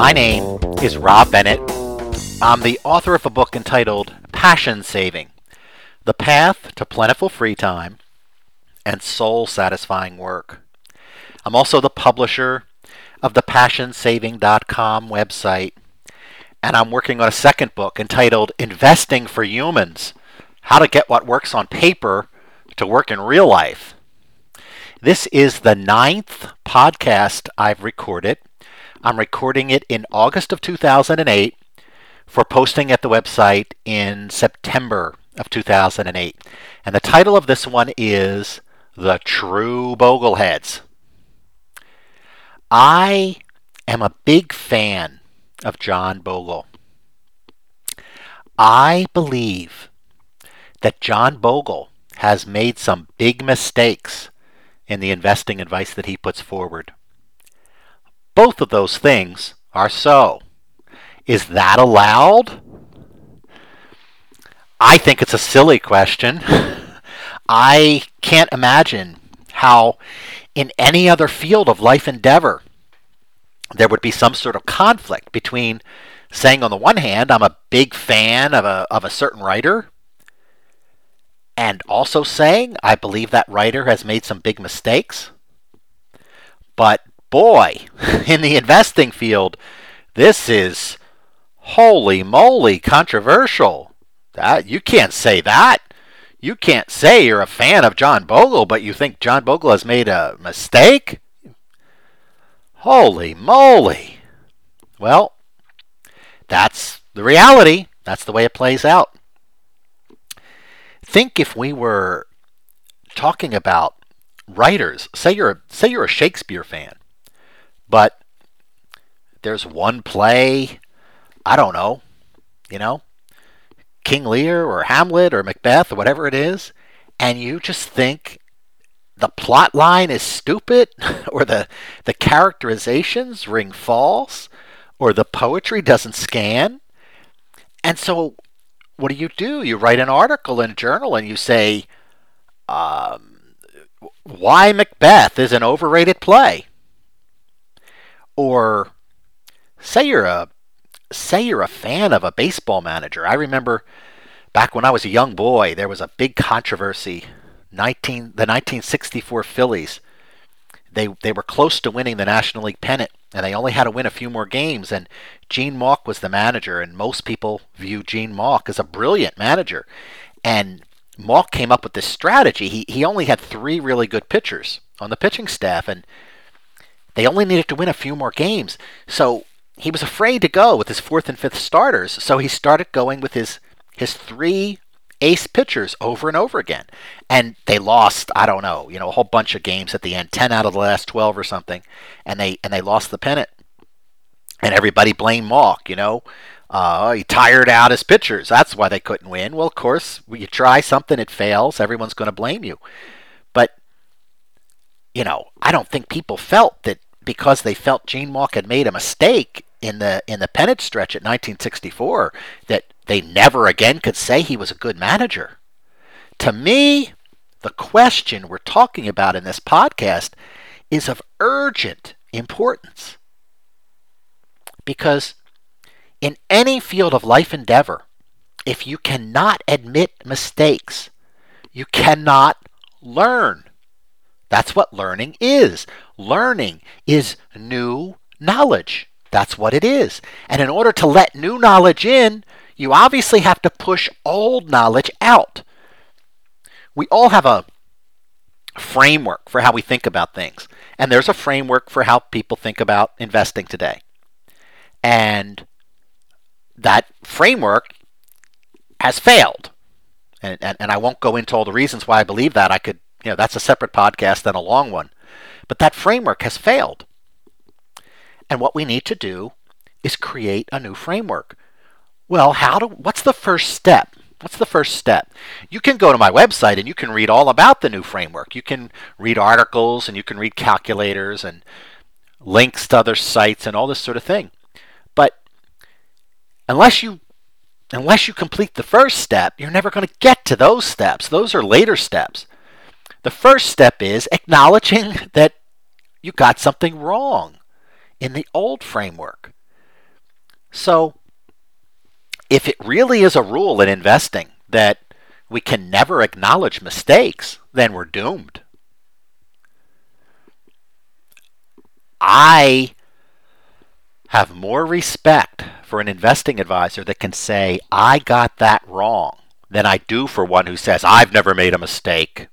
My name is Rob Bennett. I'm the author of a book entitled Passion Saving: The Path to Plentiful Free Time and Soul-Satisfying Work. I'm also the publisher of the PassionSaving.com website, and I'm working on a second book entitled Investing for Humans: How to Get What Works on Paper to Work in Real Life. This is the 9th podcast I've recorded. I'm recording it in August of 2008 for posting at the website in September of 2008. And the title of this one is The True Bogleheads. I am a big fan of John Bogle. I believe that John Bogle has made some big mistakes in the investing advice that he puts forward. Both of those things are so. Is that allowed? I think it's a silly question. I can't imagine how in any other field of life endeavor there would be some sort of conflict between saying on the one hand I'm a big fan of a certain writer, and also saying I believe that writer has made some big mistakes. But boy, in the investing field, this is holy moly controversial. You can't say that. You can't say you're a fan of John Bogle, but you think John Bogle has made a mistake? Holy moly. Well, that's the reality. That's the way it plays out. Think if we were talking about writers. Say you're a Shakespeare fan, but there's one play, I don't know, King Lear or Hamlet or Macbeth or whatever it is, and you just think the plot line is stupid, or the characterizations ring false, or the poetry doesn't scan. And so what do? You write an article in a journal and you say, why Macbeth is an overrated play. Or say you're a fan of a baseball manager. I remember back when I was a young boy, there was a big controversy. The 1964 Phillies, they were close to winning the National League pennant, and they only had to win a few more games. And Gene Mauch was the manager, and most people view Gene Mauch as a brilliant manager. And Mauch came up with this strategy. He only had 3 really good pitchers on the pitching staff, and they only needed to win a few more games. So he was afraid to go with his 4th and 5th starters, so he started going with his 3 ace pitchers over and over again. And they lost, I don't know, a whole bunch of games at the end, 10 out of the last 12 or something, and they lost the pennant. And everybody blamed Mauch, he tired out his pitchers. That's why they couldn't win. Well, of course, when you try something, it fails. Everyone's going to blame you. But, I don't think people felt that because they felt Gene Mauch had made a mistake in the pennant stretch at 1964, that they never again could say he was a good manager. To me, the question we're talking about in this podcast is of urgent importance. Because in any field of life endeavor, if you cannot admit mistakes, you cannot learn. That's what learning is. Learning is new knowledge. That's what it is. And in order to let new knowledge in, you obviously have to push old knowledge out. We all have a framework for how we think about things. And there's a framework for how people think about investing today. And that framework has failed. And I won't go into all the reasons why I believe that. I could, that's a separate podcast and a long one. But that framework has failed. And what we need to do is create a new framework. Well, what's the first step? What's the first step? You can go to my website and you can read all about the new framework. You can read articles and you can read calculators and links to other sites and all this sort of thing. But unless you complete the first step, you're never going to get to those steps. Those are later steps. The first step is acknowledging that you got something wrong in the old framework. So, if it really is a rule in investing that we can never acknowledge mistakes, then we're doomed. I have more respect for an investing advisor that can say, I got that wrong, than I do for one who says, I've never made a mistake.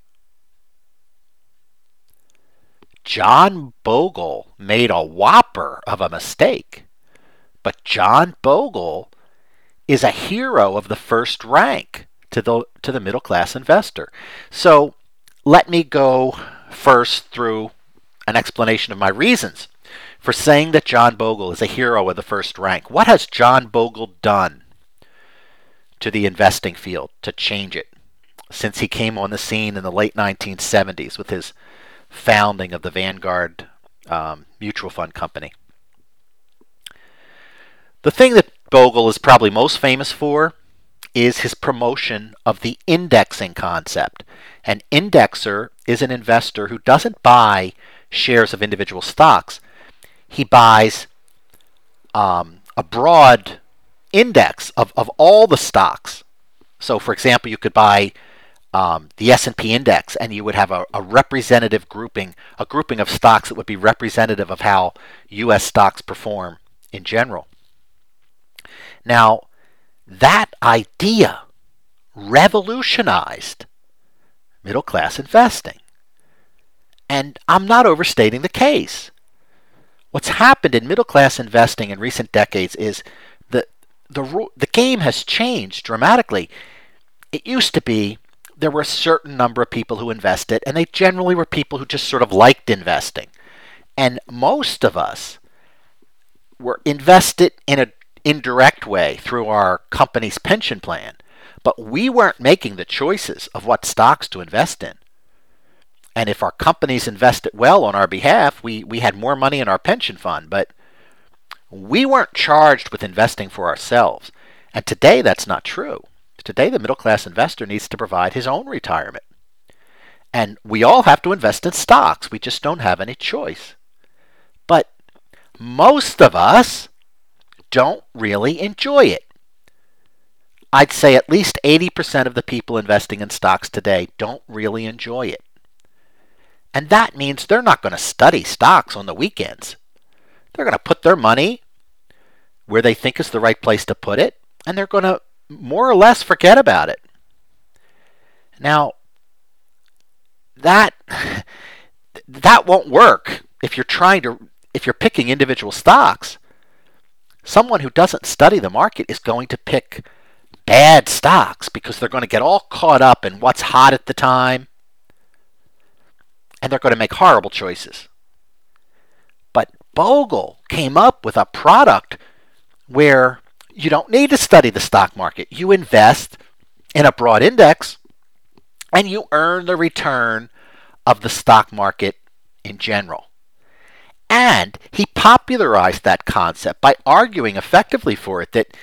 John Bogle made a whopper of a mistake, but John Bogle is a hero of the first rank to the middle class investor. So let me go first through an explanation of my reasons for saying that John Bogle is a hero of the first rank. What has John Bogle done to the investing field to change it since he came on the scene in the late 1970s with his founding of the Vanguard Mutual Fund Company? The thing that Bogle is probably most famous for is his promotion of the indexing concept. An indexer is an investor who doesn't buy shares of individual stocks. He buys a broad index of all the stocks. So, for example, you could buy the S&P index, and you would have a representative grouping, a grouping of stocks that would be representative of how U.S. stocks perform in general. Now, that idea revolutionized middle class investing. And I'm not overstating the case. What's happened in middle class investing in recent decades is the game has changed dramatically. It used to be there were a certain number of people who invested, and they generally were people who just sort of liked investing. And most of us were invested in an indirect way through our company's pension plan, but we weren't making the choices of what stocks to invest in. And if our companies invested well on our behalf, we had more money in our pension fund, but we weren't charged with investing for ourselves. And today that's not true. Today the middle class investor needs to provide his own retirement. And we all have to invest in stocks. We just don't have any choice. But most of us don't really enjoy it. I'd say at least 80% of the people investing in stocks today don't really enjoy it. And that means they're not going to study stocks on the weekends. They're going to put their money where they think is the right place to put it, and they're going to more or less forget about it. Now, that won't work if you're picking individual stocks. Someone who doesn't study the market is going to pick bad stocks because they're going to get all caught up in what's hot at the time, and they're going to make horrible choices. But Bogle came up with a product where you don't need to study the stock market. You invest in a broad index, and you earn the return of the stock market in general. And he popularized that concept by arguing effectively for it that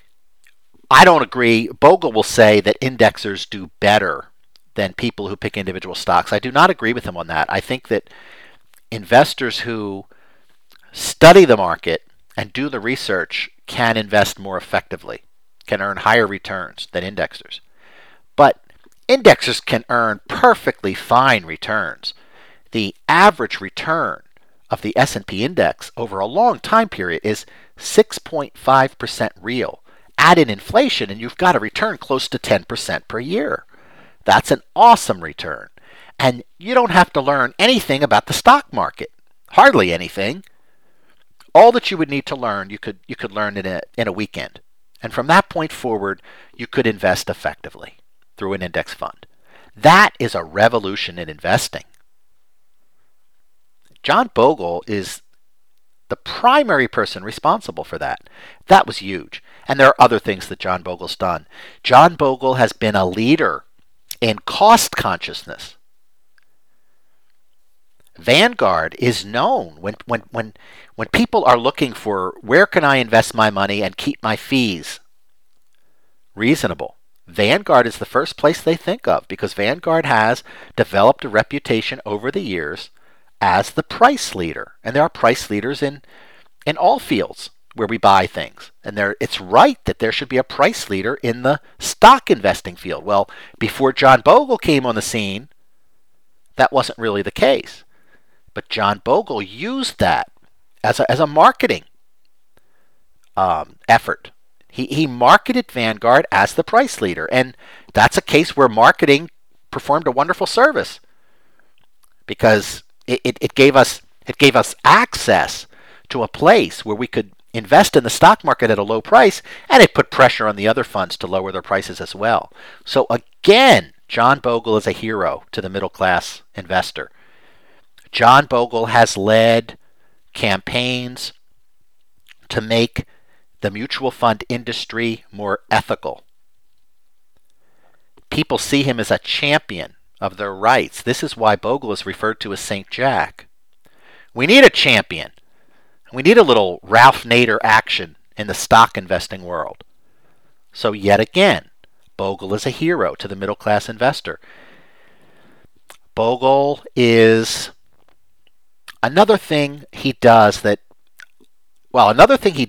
I don't agree. Bogle will say that indexers do better than people who pick individual stocks. I do not agree with him on that. I think that investors who study the market and do the research can invest more effectively, can earn higher returns than indexers. But indexers can earn perfectly fine returns. The average return of the S&P index over a long time period is 6.5% real. Add in inflation and you've got a return close to 10% per year. That's an awesome return. And you don't have to learn anything about the stock market. Hardly anything. All that you would need to learn, you could learn in a weekend. And from that point forward, you could invest effectively through an index fund. That is a revolution in investing. John Bogle is the primary person responsible for that. That was huge. And there are other things that John Bogle's done. John Bogle has been a leader in cost consciousness. Vanguard is known when people are looking for where can I invest my money and keep my fees reasonable. Vanguard is the first place they think of because Vanguard has developed a reputation over the years as the price leader. And there are price leaders in all fields, where we buy things. And it's right that there should be a price leader in the stock investing field. Well, before John Bogle came on the scene, that wasn't really the case. But John Bogle used that as a marketing effort. He marketed Vanguard as the price leader, and that's a case where marketing performed a wonderful service because it gave us access to a place where we could invest in the stock market at a low price, and it put pressure on the other funds to lower their prices as well. So again, John Bogle is a hero to the middle class investor. John Bogle has led campaigns to make the mutual fund industry more ethical. People see him as a champion of their rights. This is why Bogle is referred to as St. Jack. We need a champion. We need a little Ralph Nader action in the stock investing world. So yet again, Bogle is a hero to the middle class investor. Bogle is another thing he does that he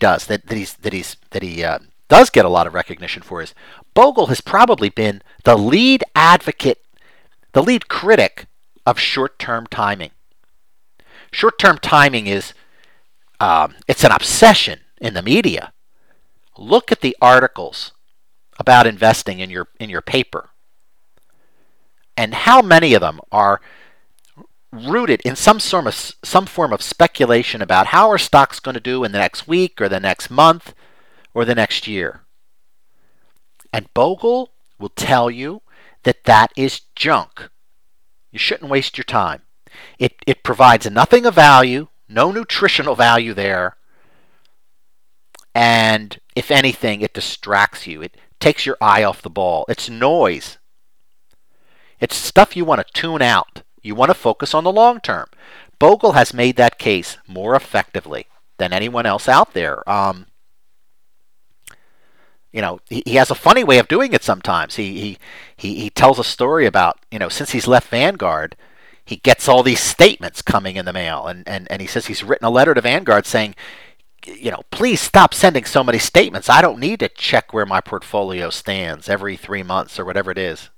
does get a lot of recognition for is Bogle has probably been the lead advocate, the lead critic of short-term timing. Short-term timing is it's an obsession in the media. Look at the articles about investing in your paper, and how many of them are rooted in some form of speculation about how are stocks going to do in the next week or the next month or the next year. And Bogle will tell you that that is junk. You shouldn't waste your time. It provides nothing of value, no nutritional value there, and if anything, it distracts you. It takes your eye off the ball. It's noise. It's stuff you want to tune out. You want to focus on the long term. Bogle has made that case more effectively than anyone else out there. He has a funny way of doing it sometimes. He tells a story about, since he's left Vanguard, he gets all these statements coming in the mail. And he says he's written a letter to Vanguard saying, please stop sending so many statements. I don't need to check where my portfolio stands every 3 months or whatever it is.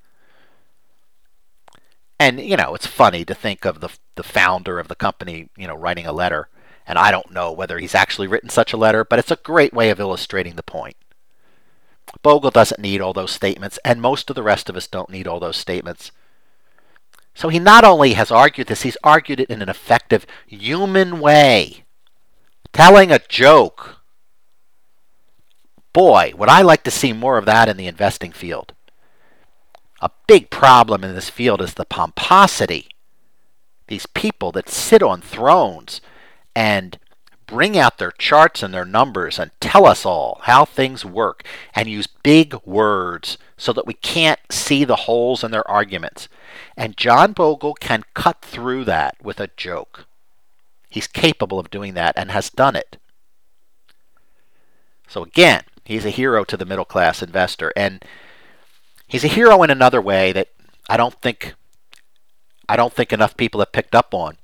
And, it's funny to think of the founder of the company, writing a letter. And I don't know whether he's actually written such a letter, but it's a great way of illustrating the point. Bogle doesn't need all those statements, and most of the rest of us don't need all those statements. So he not only has argued this, he's argued it in an effective human way. Telling a joke. Boy, would I like to see more of that in the investing field. A big problem in this field is the pomposity. These people that sit on thrones and bring out their charts and their numbers and tell us all how things work and use big words so that we can't see the holes in their arguments. And John Bogle can cut through that with a joke. He's capable of doing that and has done it. So again, he's a hero to the middle class investor, and he's a hero in another way that I don't think enough people have picked up on.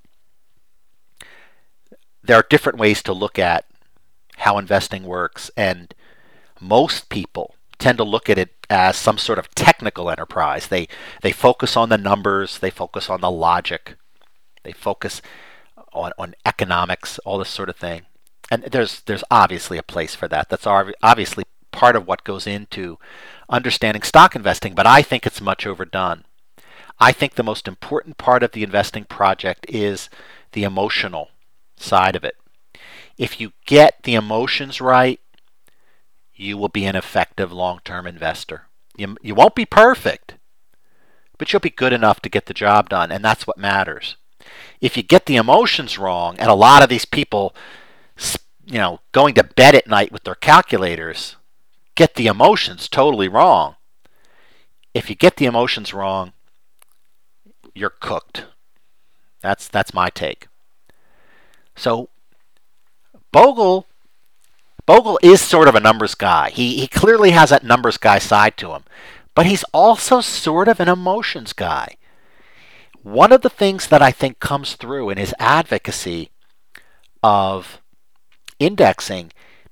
There are different ways to look at how investing works, and most people tend to look at it as some sort of technical enterprise. They focus on the numbers, they focus on the logic, they focus on economics, all this sort of thing. And there's obviously a place for that. That's obviously part of what goes into understanding stock investing, but I think it's much overdone. I think the most important part of the investing project is the emotional side of it. If you get the emotions right, you will be an effective long-term investor. You won't be perfect, but you'll be good enough to get the job done, and that's what matters. If you get the emotions wrong, and a lot of these people, going to bed at night with their calculators, get the emotions totally wrong. If you get the emotions wrong, you're cooked. That's my take. So Bogle is sort of a numbers guy. He clearly has that numbers guy side to him, but he's also sort of an emotions guy. One of the things that I think comes through in his advocacy of indexing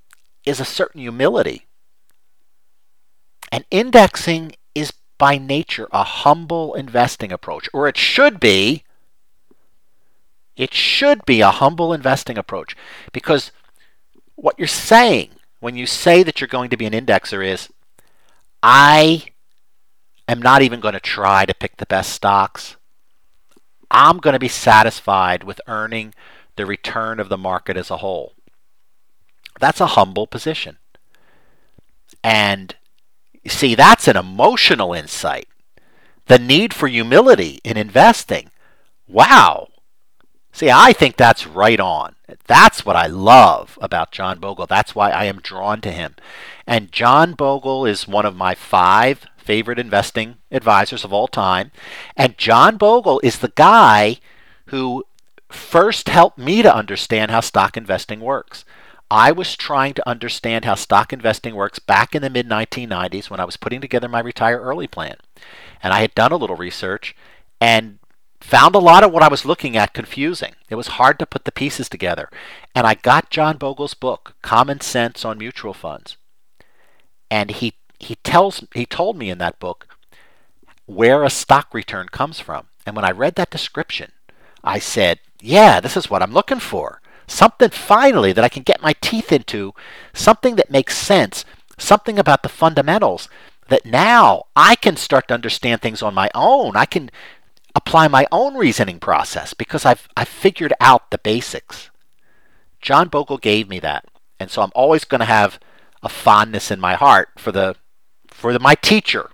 is a certain humility. And indexing is by nature a humble investing approach, or it should be. It should be a humble investing approach, because what you're saying when you say that you're going to be an indexer is, I am not even going to try to pick the best stocks. I'm going to be satisfied with earning the return of the market as a whole. That's a humble position. And you see, that's an emotional insight. The need for humility in investing. Wow. See, I think that's right on. That's what I love about John Bogle. That's why I am drawn to him. And John Bogle is one of my 5 favorite investing advisors of all time. And John Bogle is the guy who first helped me to understand how stock investing works. I was trying to understand how stock investing works back in the mid-1990s when I was putting together my retire early plan. And I had done a little research and found a lot of what I was looking at confusing. It was hard to put the pieces together. And I got John Bogle's book, Common Sense on Mutual Funds. And he told me in that book where a stock return comes from. And when I read that description, I said, yeah, this is what I'm looking for. Something finally that I can get my teeth into, something that makes sense, something about the fundamentals that now I can start to understand things on my own. I can apply my own reasoning process because I've figured out the basics. John Bogle gave me that. And so I'm always going to have a fondness in my heart for my teacher.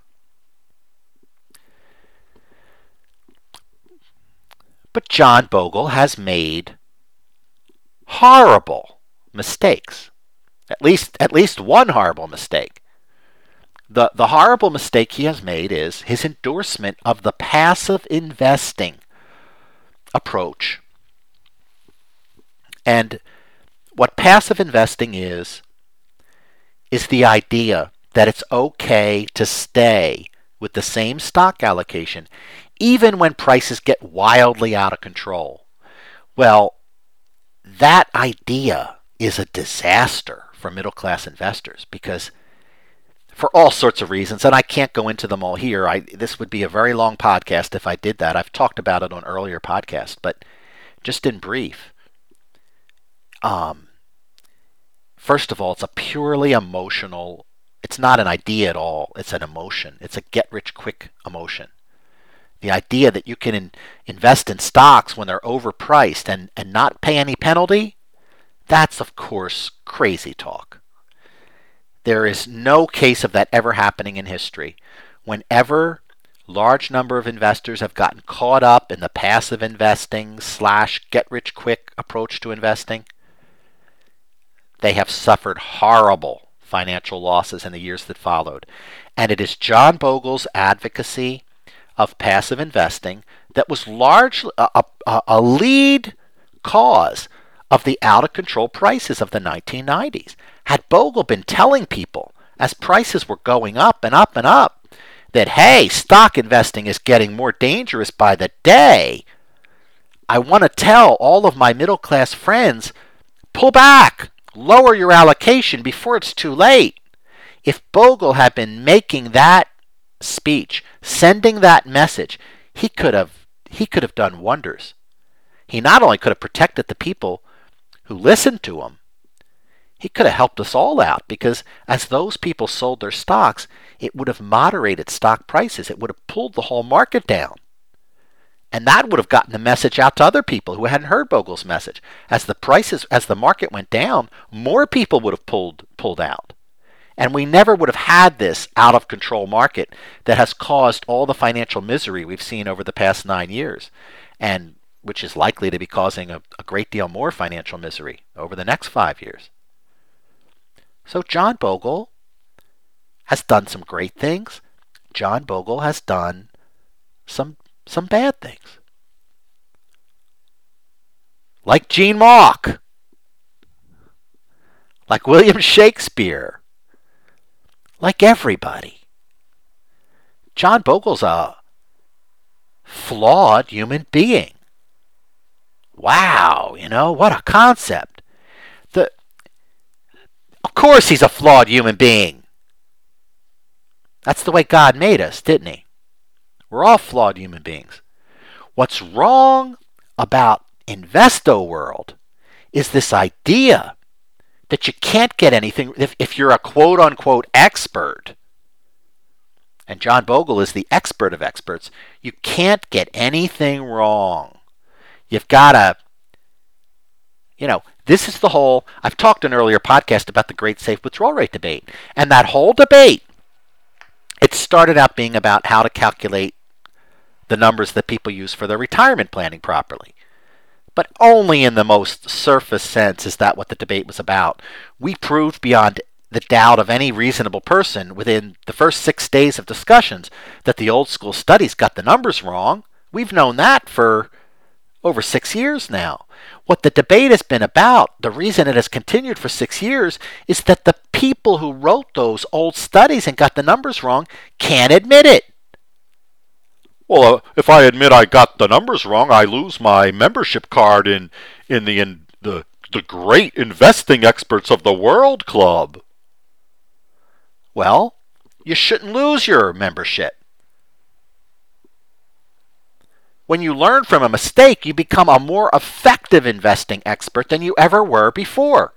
But John Bogle has made horrible mistakes. At least one horrible mistake. The horrible mistake he has made is his endorsement of the passive investing approach. And what passive investing is the idea that it's okay to stay with the same stock allocation even when prices get wildly out of control. Well, that idea is a disaster for middle-class investors because for all sorts of reasons, and I can't go into them all here. This would be a very long podcast if I did that. I've talked about it on earlier podcasts, but just in brief, first of all, it's a purely emotional, it's not an idea at all, it's an emotion. It's a get-rich-quick emotion. The idea that you can invest in stocks when they're overpriced and not pay any penalty, that's, of course, crazy talk. There is no case of that ever happening in history. Whenever large number of investors have gotten caught up in the passive investing / get-rich-quick approach to investing, they have suffered horrible financial losses in the years that followed. And it is John Bogle's advocacy of passive investing that was largely a lead cause of the out-of-control prices of the 1990s. Had Bogle been telling people, as prices were going up and up and up, that, hey, stock investing is getting more dangerous by the day, I want to tell all of my middle-class friends, pull back, lower your allocation before it's too late. If Bogle had been making that speech, sending that message, he could have done wonders. He not only could have protected the people who listened to him, he could have helped us all out because as those people sold their stocks, it would have moderated stock prices. It would have pulled the whole market down. And that would have gotten the message out to other people who hadn't heard Bogle's message. As the market went down, more people would have pulled out. And we never would have had this out of control market that has caused all the financial misery we've seen over the past 9 years, and which is likely to be causing a great deal more financial misery over the next 5 years. So John Bogle has done some great things. John Bogle has done some bad things. Like Gene Mauch. Like William Shakespeare. Like everybody. John Bogle's a flawed human being. Wow, what a concept. Of course he's a flawed human being. That's the way God made us, didn't he? We're all flawed human beings. What's wrong about Investo World is this idea that you can't get anything if you're a quote-unquote expert. And John Bogle is the expert of experts. You can't get anything wrong. You've got to, this is the whole, I've talked in an earlier podcast about the great safe withdrawal rate debate. And that whole debate, it started out being about how to calculate the numbers that people use for their retirement planning properly. But only in the most surface sense is that what the debate was about. We proved beyond the doubt of any reasonable person within the first 6 days of discussions that the old school studies got the numbers wrong. We've known that for over 6 years now. What the debate has been about, the reason it has continued for 6 years, is that the people who wrote those old studies and got the numbers wrong can't admit it. Well, if I admit I got the numbers wrong, I lose my membership card in the great investing experts of the world club. Well, you shouldn't lose your membership. When you learn from a mistake, you become a more effective investing expert than you ever were before.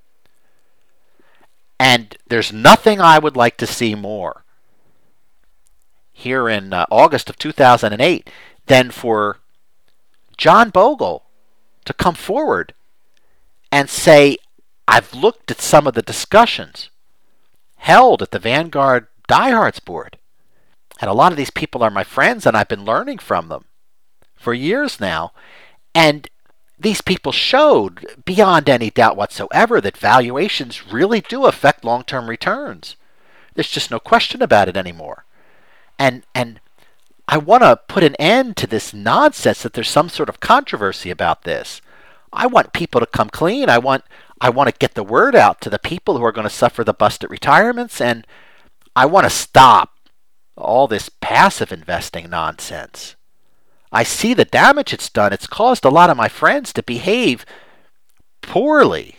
And there's nothing I would like to see more here in August of 2008 than for John Bogle to come forward and say, I've looked at some of the discussions held at the Vanguard Diehards Board, and a lot of these people are my friends, and I've been learning from them for years now, and these people showed beyond any doubt whatsoever that valuations really do affect long-term returns. There's just no question about it anymore. And I want to put an end to this nonsense that there's some sort of controversy about this. I want people to come clean. I want to get the word out to the people who are going to suffer the bust at retirements, and I want to stop all this passive investing nonsense. I see the damage it's done. It's caused a lot of my friends to behave poorly,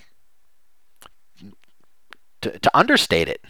to understate it.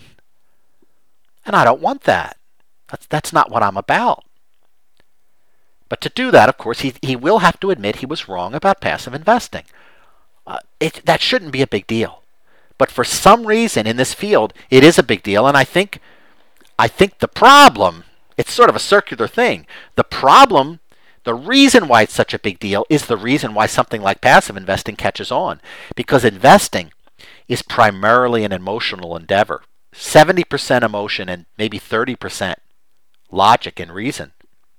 And I don't want that. That's not what I'm about. But to do that, of course, he will have to admit he was wrong about passive investing. That shouldn't be a big deal. But for some reason in this field, it is a big deal. And I think the problem, it's sort of a circular thing. The problem, the reason why it's such a big deal is the reason why something like passive investing catches on. Because investing is primarily an emotional endeavor. 70% emotion and maybe 30% logic and reason.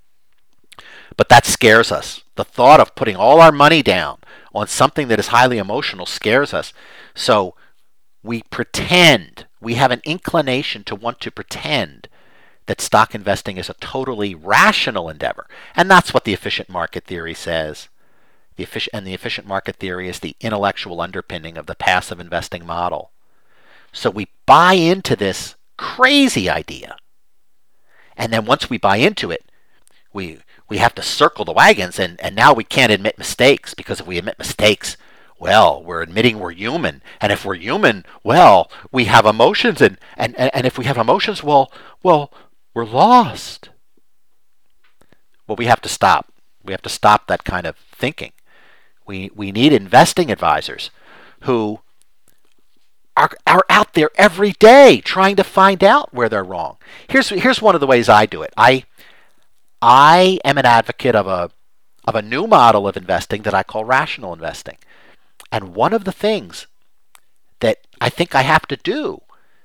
But that scares us. The thought of putting all our money down on something that is highly emotional scares us. So we pretend, we have an inclination to want to pretend that stock investing is a totally rational endeavor. And that's what the efficient market theory says. The efficient market theory is the intellectual underpinning of the passive investing model. So we buy into this crazy idea. And then once we buy into it, we have to circle the wagons, and now we can't admit mistakes, because if we admit mistakes, well, we're admitting we're human. And if we're human, well, we have emotions, and if we have emotions, well, we're lost. Well, we have to stop. We have to stop that kind of thinking. We need investing advisors who are out there every day trying to find out where they're wrong. Here's one of the ways I do it. I am an advocate of a new model of investing that I call rational investing. And one of the things that I think I have to do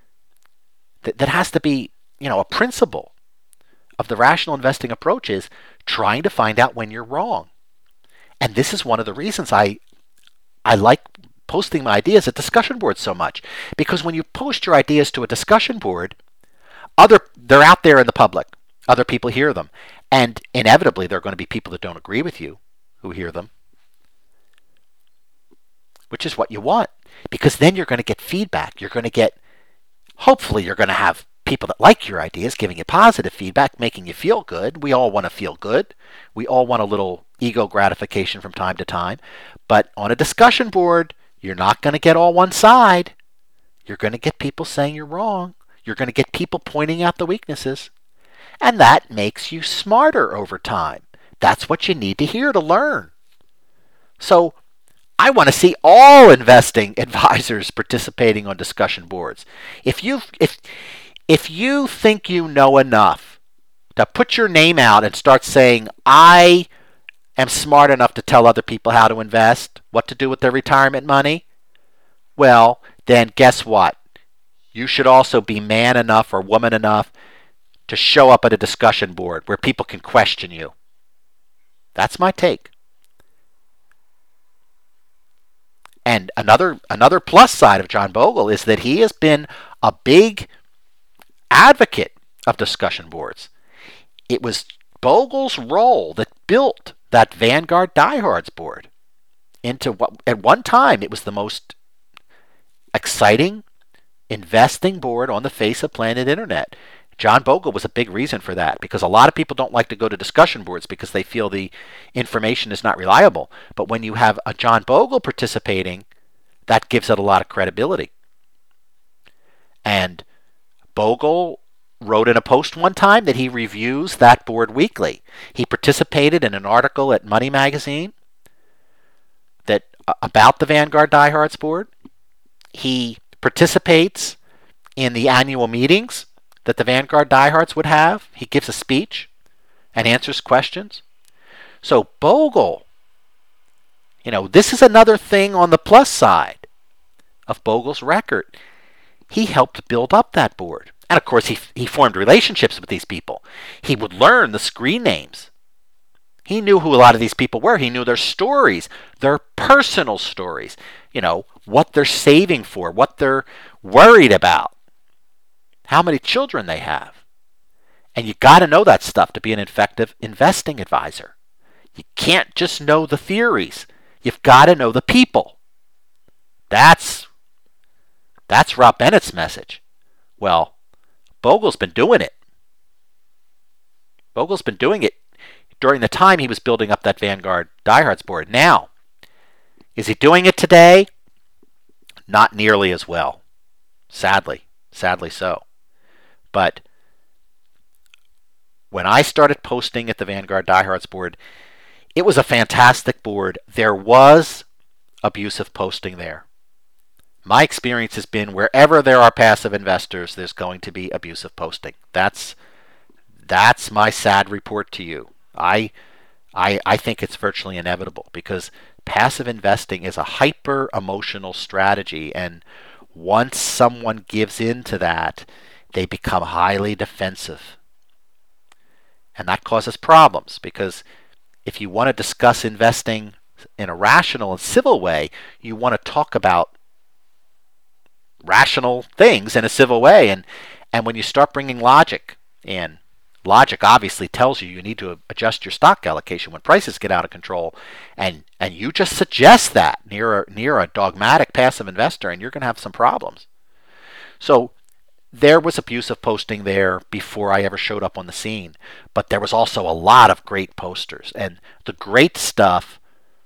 that has to be, a principle of the rational investing approach is trying to find out when you're wrong. And this is one of the reasons I like posting my ideas at discussion boards so much, because when you post your ideas to a discussion board, they're out there in the public. Other people hear them, and inevitably there are going to be people that don't agree with you who hear them, which is what you want, because then you're going to get feedback. Hopefully you're going to have people that like your ideas giving you positive feedback, making you feel good. We all want to feel good. We all want a little ego gratification from time to time. But on a discussion board, you're not going to get all one side. You're going to get people saying you're wrong. You're going to get people pointing out the weaknesses. And that makes you smarter over time. That's what you need to hear to learn. So I want to see all investing advisors participating on discussion boards. If you think you know enough to put your name out and start saying, I am smart enough to tell other people how to invest, what to do with their retirement money, well, then guess what? You should also be man enough or woman enough to show up at a discussion board where people can question you. That's my take. And another plus side of John Bogle is that he has been a big advocate of discussion boards. It was Bogle's role that built that Vanguard Diehards board into what at one time it was the most exciting investing board on the face of planet Internet. John Bogle was a big reason for that, because a lot of people don't like to go to discussion boards because they feel the information is not reliable. But when you have a John Bogle participating, that gives it a lot of credibility. And Bogle wrote in a post one time that he reviews that board weekly. He participated in an article at Money Magazine that about the Vanguard Diehards board. He participates in the annual meetings that the Vanguard Diehards would have. He gives a speech and answers questions. So Bogle, this is another thing on the plus side of Bogle's record. He helped build up that board. And of course, he formed relationships with these people. He would learn the screen names. He knew who a lot of these people were. He knew their stories, their personal stories, what they're saving for, what they're worried about, how many children they have. And you got to know that stuff to be an effective investing advisor. You can't just know the theories. You've got to know the people. That's Rob Bennett's message. Well, Bogle's been doing it. Bogle's been doing it during the time he was building up that Vanguard Diehards board. Now, is he doing it today? Not nearly as well. Sadly so. But when I started posting at the Vanguard Diehards board, it was a fantastic board. There was abusive posting there. My experience has been wherever there are passive investors, there's going to be abusive posting. That's my sad report to you. I think it's virtually inevitable, because passive investing is a hyper emotional strategy, and once someone gives in to that, they become highly defensive. And that causes problems, because if you want to discuss investing in a rational and civil way, you want to talk about rational things in a civil way. And when you start bringing logic in, logic obviously tells you need to adjust your stock allocation when prices get out of control, and you just suggest that near a dogmatic passive investor, and you're going to have some problems. So there was abusive posting there before I ever showed up on the scene, but there was also a lot of great posters, and the great stuff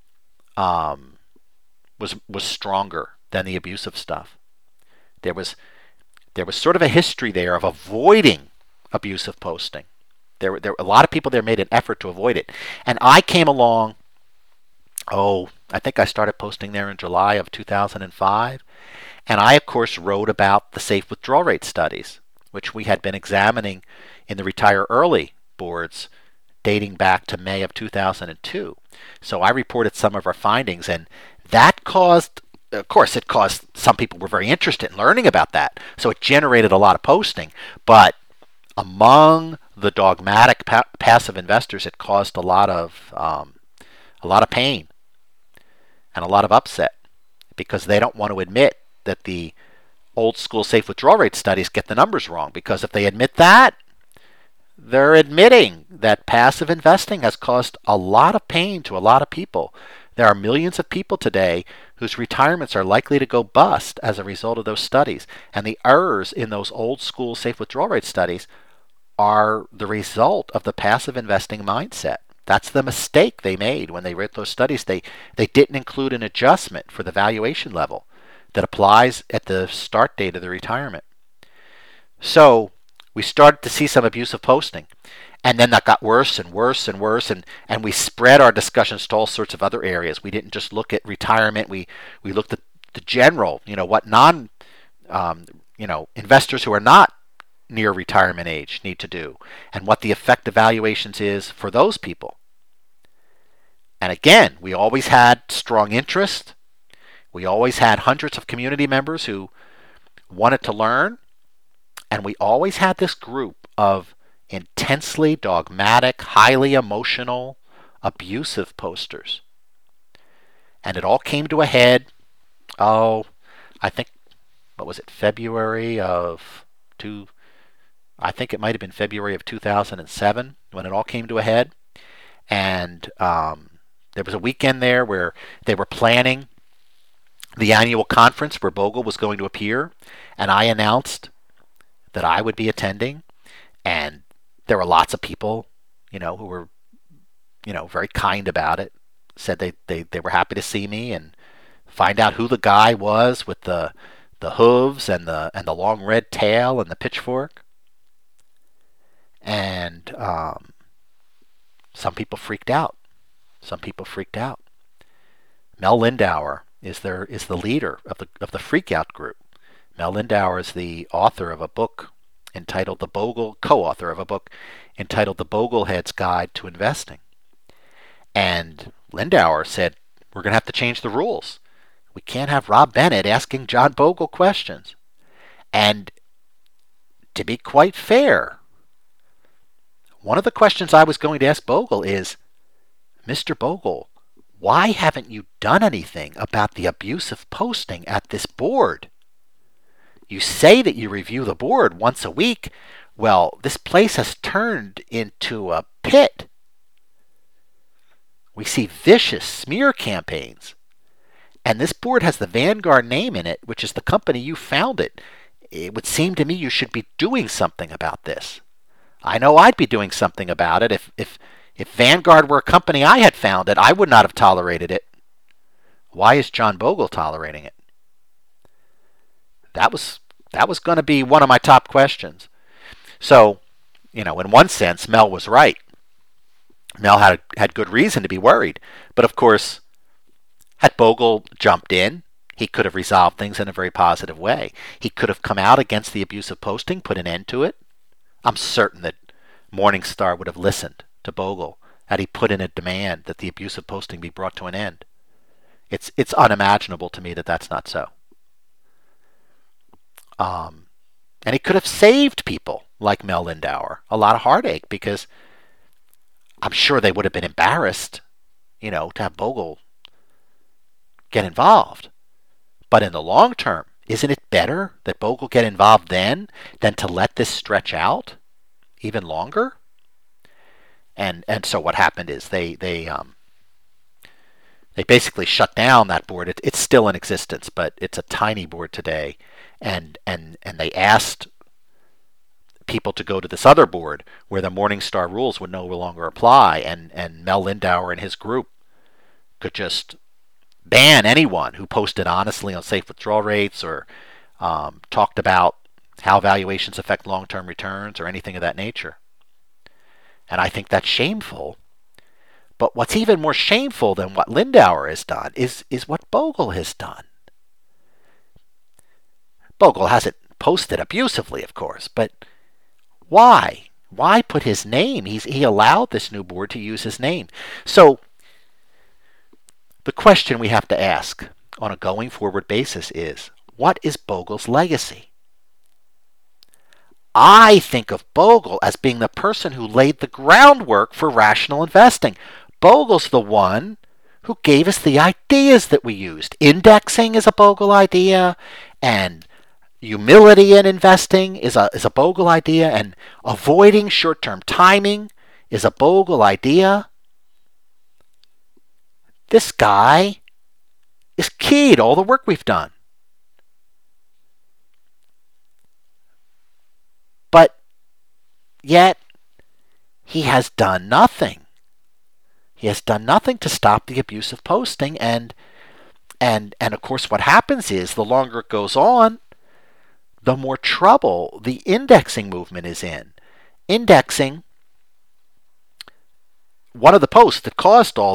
was stronger than the abusive stuff. There was sort of a history there of avoiding abusive posting. There a lot of people there made an effort to avoid it, and I came along. I think I started posting there in July of 2005. And I, of course, wrote about the safe withdrawal rate studies, which we had been examining in the Retire Early boards dating back to May of 2002. So I reported some of our findings, and that caused some people were very interested in learning about that. So it generated a lot of posting. But among the dogmatic passive investors, it caused a lot of pain and a lot of upset, because they don't want to admit that the old school safe withdrawal rate studies get the numbers wrong, because if they admit that, they're admitting that passive investing has caused a lot of pain to a lot of people. There are millions of people today whose retirements are likely to go bust as a result of those studies, and the errors in those old school safe withdrawal rate studies are the result of the passive investing mindset. That's the mistake they made when they wrote those studies. They didn't include an adjustment for the valuation level. that applies at the start date of the retirement. So we started to see some abusive posting. And then that got worse and worse and worse, and we spread our discussions to all sorts of other areas. We didn't just look at retirement. We looked at the general, what investors who are not near retirement age need to do, and what the effect of valuations is for those people. And again, we always had strong interest. We always had hundreds of community members who wanted to learn, and we always had this group of intensely dogmatic, highly emotional, abusive posters. And it all came to a head, I think, what was it, I think it might have been February of 2007 when it all came to a head. And there was a weekend there where they were planning the annual conference where Bogle was going to appear, and I announced that I would be attending, and there were lots of people, who were, very kind about it, said they were happy to see me and find out who the guy was with the hooves and the long red tail and the pitchfork. And some people freaked out. Mel Lindauer is the leader of the freak out group. Mel Lindauer is the author of a book entitled co-author of a book entitled The Boglehead's Guide to Investing. And Lindauer said, we're going to have to change the rules. We can't have Rob Bennett asking John Bogle questions. And to be quite fair, one of the questions I was going to ask Bogle is, Mr. Bogle, why haven't you done anything about the abusive posting at this board? You say that you review the board once a week. Well, this place has turned into a pit. We see vicious smear campaigns. And this board has the Vanguard name in it, which is the company you founded. It would seem to me you should be doing something about this. I know I'd be doing something about it. If Vanguard were a company I had founded, I would not have tolerated it. Why is John Bogle tolerating it? That was going to be one of my top questions. So, in one sense, Mel was right. Mel had good reason to be worried. But of course, had Bogle jumped in, he could have resolved things in a very positive way. He could have come out against the abusive posting, put an end to it. I'm certain that Morningstar would have listened to Bogle had he put in a demand that the abusive posting be brought to an end. It's unimaginable to me that that's not so. And he could have saved people like Mel Lindauer a lot of heartache, because I'm sure they would have been embarrassed, to have Bogle get involved. But in the long term, isn't it better that Bogle get involved then than to let this stretch out even longer? And so what happened is they basically shut down that board. It's still in existence, but it's a tiny board today. And they asked people to go to this other board where the Morningstar rules would no longer apply, and Mel Lindauer and his group could just ban anyone who posted honestly on safe withdrawal rates or talked about how valuations affect long-term returns or anything of that nature. And I think that's shameful. But what's even more shameful than what Lindauer has done is what Bogle has done. Bogle hasn't posted abusively, of course, but why? Why put his name? He allowed this new board to use his name. So the question we have to ask on a going forward basis is, what is Bogle's legacy? I think of Bogle as being the person who laid the groundwork for rational investing. Bogle's the one who gave us the ideas that we used. Indexing is a Bogle idea, and humility in investing is a Bogle idea, and avoiding short-term timing is a Bogle idea. This guy is key to all the work we've done. But yet, he has done nothing. He has done nothing to stop the abusive posting, and And of course what happens is the longer it goes on, the more trouble the indexing movement is in. Indexing, one of the posts that caused all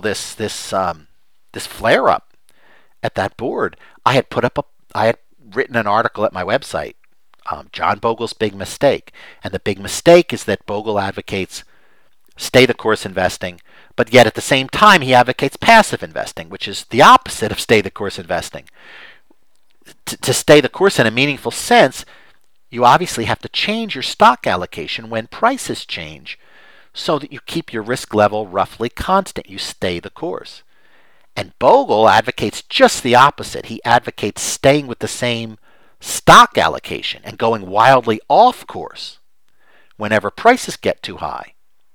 this flare up at that board, I had written an article at my website, John Bogle's Big Mistake, and the big mistake is that Bogle advocates stay the course investing, but yet at the same time he advocates passive investing, which is the opposite of stay the course investing. To stay the course in a meaningful sense, you obviously have to change your stock allocation when prices change so that you keep your risk level roughly constant. You stay the course. And Bogle advocates just the opposite. He advocates staying with the same stock allocation and going wildly off course whenever prices get too high.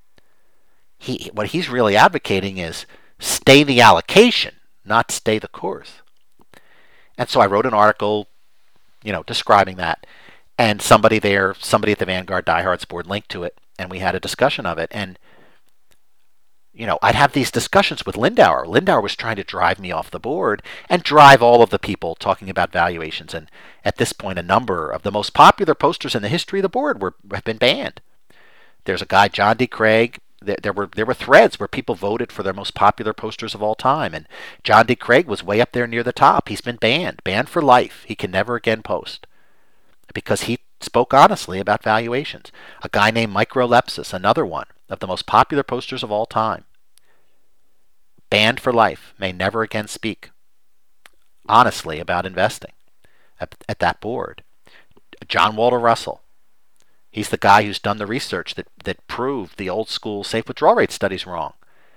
What he's really advocating is stay the allocation, not stay the course. And so I wrote an article, describing that. And somebody at the Vanguard Diehards board linked to it, and we had a discussion of it. And, I'd have these discussions with Lindauer. Lindauer was trying to drive me off the board and drive all of the people talking about valuations. And at this point, a number of the most popular posters in the history of the board have been banned. There's a guy, John D. Craig. There were threads where people voted for their most popular posters of all time, and John D. Craig was way up there near the top. He's been banned for life. He can never again post because he spoke honestly about valuations. A guy named Mike Rolepsis, another one of the most popular posters of all time, banned for life, may never again speak honestly about investing at that board. John Walter Russell. He's the guy who's done the research that proved the old school safe withdrawal rate studies wrong.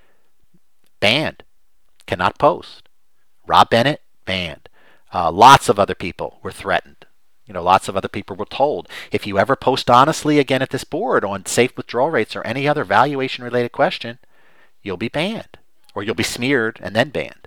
Banned. Cannot post. Rob Bennett, banned. Lots of other people were threatened. Lots of other people were told, if you ever post honestly again at this board on safe withdrawal rates or any other valuation related question, you'll be banned. Or you'll be smeared and then banned.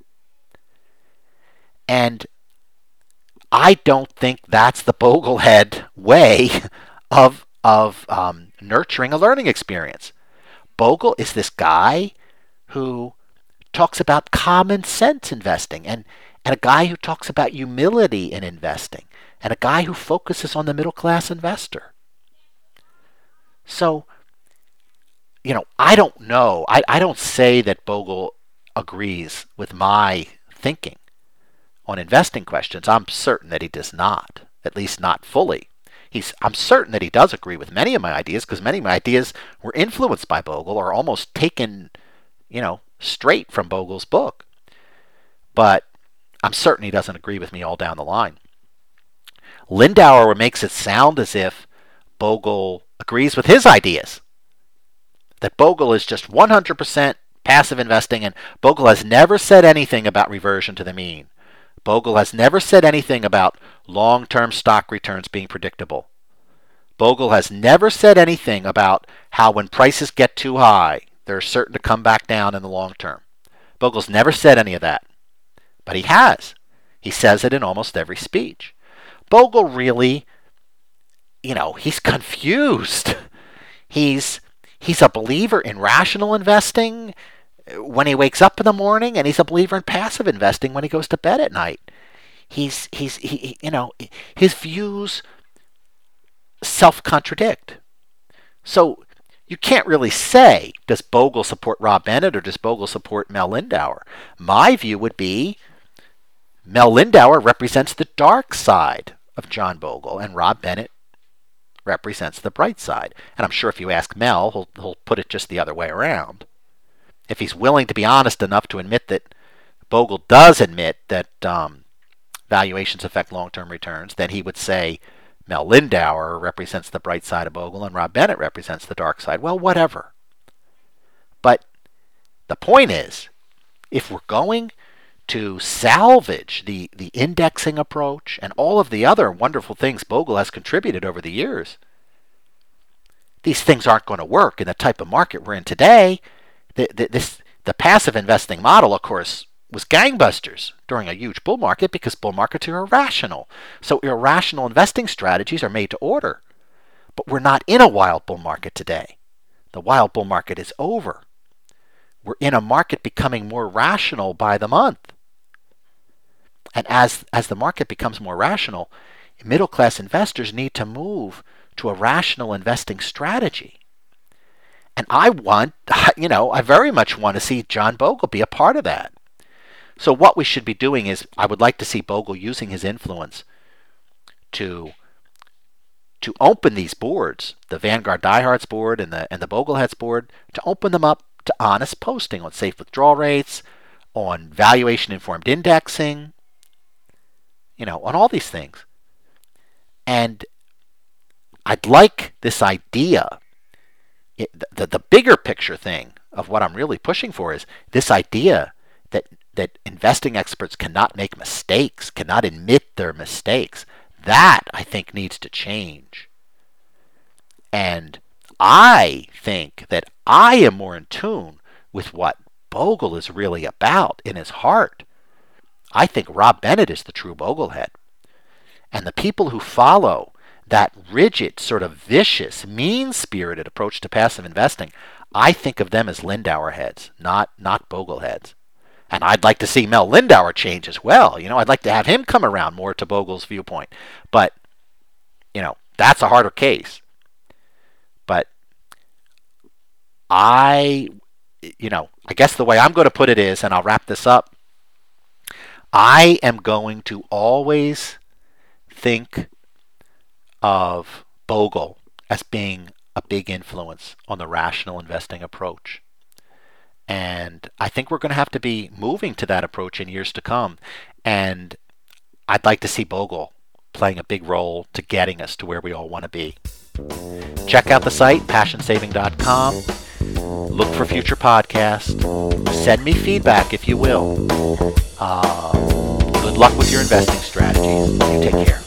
And I don't think that's the Boglehead way of nurturing a learning experience. Bogle is this guy who talks about common sense investing and a guy who talks about humility in investing and a guy who focuses on the middle class investor. So, I don't know. I don't say that Bogle agrees with my thinking on investing questions. I'm certain that he does not, at least not fully. I'm certain that he does agree with many of my ideas because many of my ideas were influenced by Bogle or almost taken, straight from Bogle's book. But I'm certain he doesn't agree with me all down the line. Lindauer makes it sound as if Bogle agrees with his ideas. That Bogle is just 100% passive investing, and Bogle has never said anything about reversion to the mean. Bogle has never said anything about long-term stock returns being predictable. Bogle has never said anything about how when prices get too high, they're certain to come back down in the long term. Bogle's never said any of that. But he has. He says it in almost every speech. Bogle really, he's confused. He's a believer in rational investing when he wakes up in the morning, and he's a believer in passive investing when he goes to bed at night. His views self-contradict. So you can't really say, does Bogle support Rob Bennett or does Bogle support Mel Lindauer? My view would be Mel Lindauer represents the dark side of John Bogle, and Rob Bennett represents the bright side. And I'm sure if you ask Mel, he'll put it just the other way around. If he's willing to be honest enough to admit that Bogle does admit that valuations affect long-term returns, then he would say Mel Lindauer represents the bright side of Bogle and Rob Bennett represents the dark side. Well, whatever. But the point is, if we're going to salvage the indexing approach and all of the other wonderful things Bogle has contributed over the years, these things aren't going to work in the type of market we're in today. The passive investing model, of course, was gangbusters during a huge bull market because bull markets are irrational. So irrational investing strategies are made to order. But we're not in a wild bull market today. The wild bull market is over. We're in a market becoming more rational by the month. And as the market becomes more rational, middle class investors need to move to a rational investing strategy. And I very much want to see John Bogle be a part of that. So what we should be doing is, I would like to see Bogle using his influence to open these boards, the Vanguard Diehards board and the Bogleheads board, to open them up to honest posting on safe withdrawal rates, on valuation informed indexing, on all these things. And I'd like this idea, the bigger picture thing of what I'm really pushing for is this idea that investing experts cannot make mistakes, cannot admit their mistakes. That, I think, needs to change. And I think that I am more in tune with what Bogle is really about in his heart. I think Rob Bennett is the true Boglehead. And the people who follow that rigid, sort of vicious, mean-spirited approach to passive investing, I think of them as Lindauer heads, not Bogleheads. And I'd like to see Mel Lindauer change as well. I'd like to have him come around more to Bogle's viewpoint. But, that's a harder case. But I guess the way I'm going to put it is, and I'll wrap this up, I am going to always think of Bogle as being a big influence on the rational investing approach. And I think we're going to have to be moving to that approach in years to come. And I'd like to see Bogle playing a big role to getting us to where we all want to be. Check out the site, PassionSaving.com. Look for future podcasts. Send me feedback if you will. Good luck with your investing strategies. You take care.